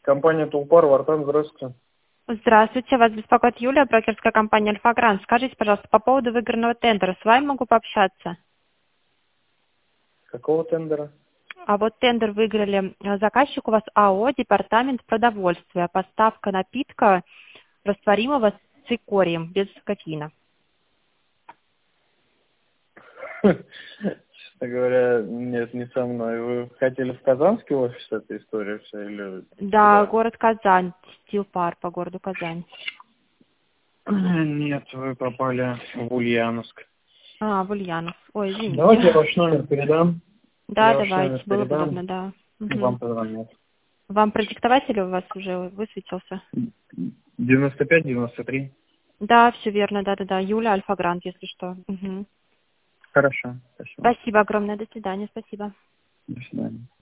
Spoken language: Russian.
Компания Тулпар, Вартан, здравствуйте. Здравствуйте, вас беспокоит Юлия, брокерская компания Альфа-Грант. Скажите, пожалуйста, по поводу выигранного тендера, с вами могу пообщаться? Какого тендера? А вот тендер выиграли заказчик у вас АО «Департамент продовольствия», поставка напитка растворимого с цикорием, без кофеина. Честно говоря, нет, не со мной. Вы хотели в Казанский офис эта история вся или Да, куда? город Казань, Стилпар по городу Казань. Нет, вы попали в Ульяновск. В Ульянов. Ой, Давайте я извините. ваш номер передам. Да, Я ваш давайте, номер было бы передам, удобно, да. и вам Мгм. позвонят. Вам продиктовать или у вас уже высветился? 95-93. Да, все верно, да-да-да. Юля Альфа-Грант, если что. Мгм. Хорошо, спасибо. Спасибо огромное, до свидания, спасибо. До свидания.